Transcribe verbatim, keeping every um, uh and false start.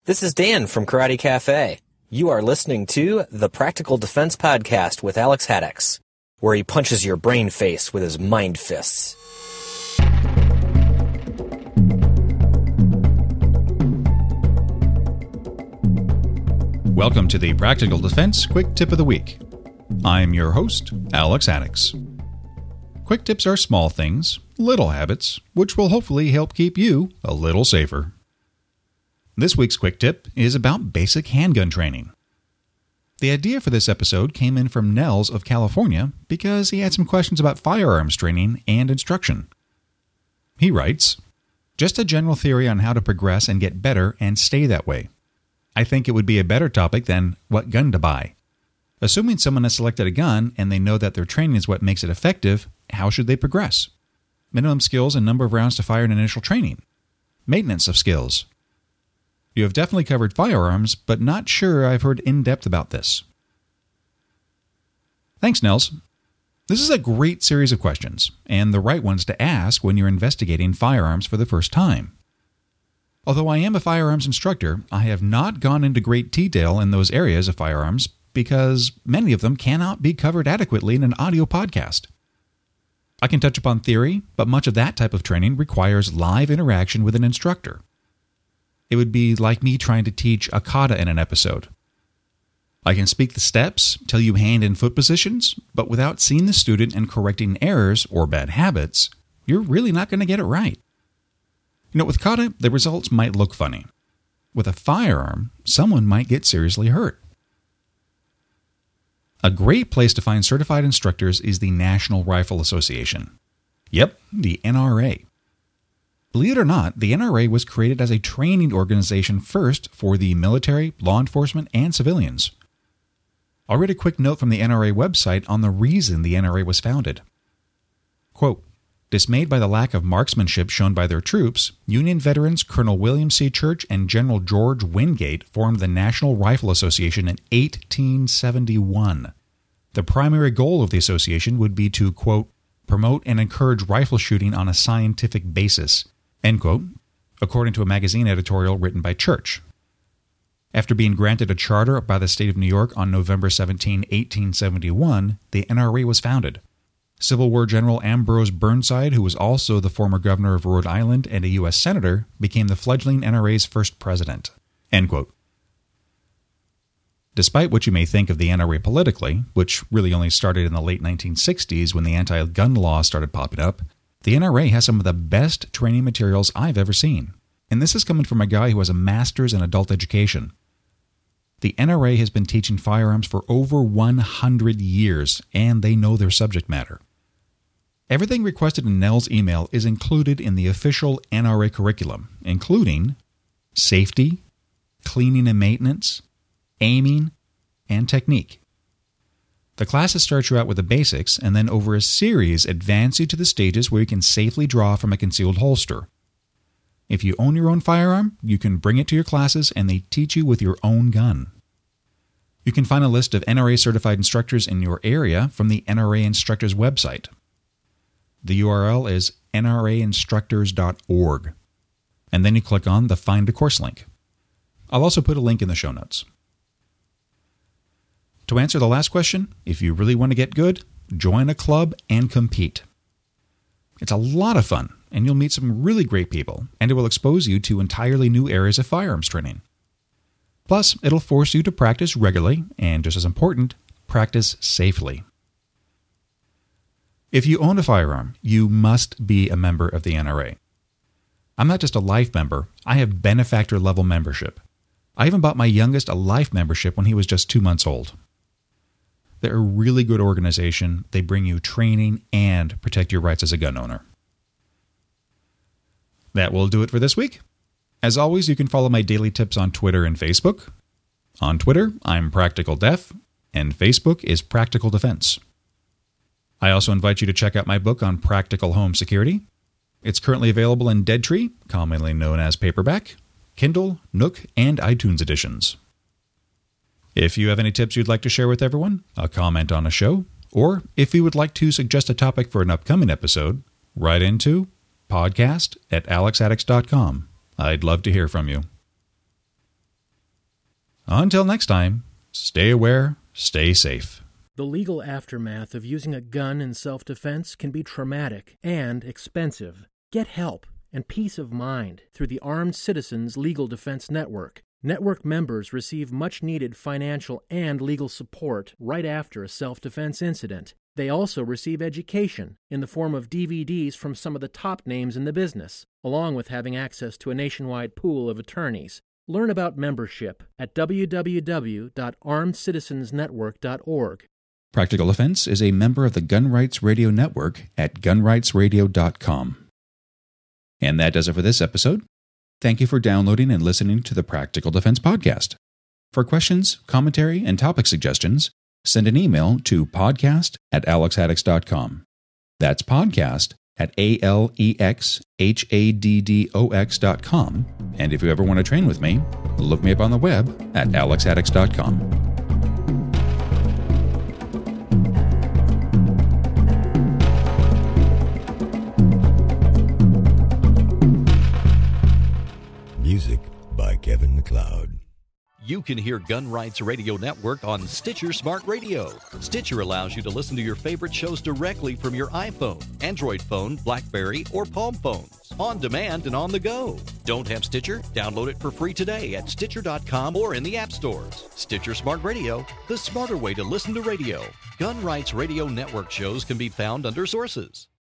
This is Dan from Karate Cafe. You are listening to the Practical Defense Podcast with Alex Haddix, where he punches your brain face with his mind fists. Welcome to the Practical Defense Quick Tip of the Week. I'm your host, Alex Haddix. Quick tips are small things, little habits, which will hopefully help keep you a little safer. This week's quick tip is about basic handgun training. The idea for this episode came in from Nels of California because he had some questions about firearms training and instruction. He writes, "Just a general theory on how to progress and get better and stay that way. I think it would be a better topic than what gun to buy. Assuming someone has selected a gun and they know that their training is what makes it effective, how should they progress? Minimum skills and number of rounds to fire in initial training. Maintenance of skills. You have definitely covered firearms, but not sure I've heard in-depth about this." Thanks, Nels. This is a great series of questions, and the right ones to ask when you're investigating firearms for the first time. Although I am a firearms instructor, I have not gone into great detail in those areas of firearms because many of them cannot be covered adequately in an audio podcast. I can touch upon theory, but much of that type of training requires live interaction with an instructor. It would be like me trying to teach a kata in an episode. I can speak the steps, tell you hand and foot positions, but without seeing the student and correcting errors or bad habits, you're really not going to get it right. You know, with kata, the results might look funny. With a firearm, someone might get seriously hurt. A great place to find certified instructors is the National Rifle Association. Yep, the N R A. Believe it or not, the N R A was created as a training organization first for the military, law enforcement, and civilians. I'll read a quick note from the N R A website on the reason the N R A was founded. Quote, "Dismayed by the lack of marksmanship shown by their troops, Union veterans Colonel William C. Church and General George Wingate formed the National Rifle Association in eighteen seventy-one. The primary goal of the association would be to, quote, promote and encourage rifle shooting on a scientific basis," end quote, according to a magazine editorial written by Church. After being granted a charter by the state of New York on November seventeenth, eighteen seventy-one, the N R A was founded. Civil War General Ambrose Burnside, who was also the former governor of Rhode Island and a U S senator, became the fledgling N R A's first president, end quote. Despite what you may think of the N R A politically, which really only started in the late nineteen sixties when the anti-gun law started popping up, the N R A has some of the best training materials I've ever seen. And this is coming from a guy who has a master's in adult education. The N R A has been teaching firearms for over one hundred years, and they know their subject matter. Everything requested in Nell's email is included in the official N R A curriculum, including safety, cleaning and maintenance, aiming, and technique. The classes start you out with the basics, and then over a series advance you to the stages where you can safely draw from a concealed holster. If you own your own firearm, you can bring it to your classes and they teach you with your own gun. You can find a list of N R A certified instructors in your area from the N R A Instructors website. The U R L is N R A instructors dot org, and then you click on the Find a Course link. I'll also put a link in the show notes. To answer the last question, if you really want to get good, join a club and compete. It's a lot of fun, and you'll meet some really great people, and it will expose you to entirely new areas of firearms training. Plus, it'll force you to practice regularly, and just as important, practice safely. If you own a firearm, you must be a member of the N R A. I'm not just a life member, I have benefactor level membership. I even bought my youngest a life membership when he was just two months old. They're a really good organization. They bring you training and protect your rights as a gun owner. That will do it for this week. As always, you can follow my daily tips on Twitter and Facebook. On Twitter, I'm Practical Def, and Facebook is Practical Defense. I also invite you to check out my book on practical home security. It's currently available in Dead Tree, commonly known as paperback, Kindle, Nook, and iTunes editions. If you have any tips you'd like to share with everyone, a comment on a show, or if you would like to suggest a topic for an upcoming episode, write into podcast at alex haddix dot com. I'd love to hear from you. Until next time, stay aware, stay safe. The legal aftermath of using a gun in self-defense can be traumatic and expensive. Get help and peace of mind through the Armed Citizens Legal Defense Network. Network members receive much-needed financial and legal support right after a self-defense incident. They also receive education in the form of D V Ds from some of the top names in the business, along with having access to a nationwide pool of attorneys. Learn about membership at w w w dot armed citizens network dot org. Practical Defense is a member of the Gun Rights Radio Network at gun rights radio dot com. And that does it for this episode. Thank you for downloading and listening to the Practical Defense Podcast. For questions, commentary, and topic suggestions, send an email to podcast at alex haddix dot com. That's podcast at A L E X H A D D O X dot com. And if you ever want to train with me, look me up on the web at alex haddix dot com. Music by Kevin MacLeod. You can hear Gun Rights Radio Network on Stitcher Smart Radio. Stitcher allows you to listen to your favorite shows directly from your iPhone, Android phone, BlackBerry, or Palm phones, on demand and on the go. Don't have Stitcher? Download it for free today at Stitcher dot com or in the app stores. Stitcher Smart Radio, the smarter way to listen to radio. Gun Rights Radio Network shows can be found under Sources.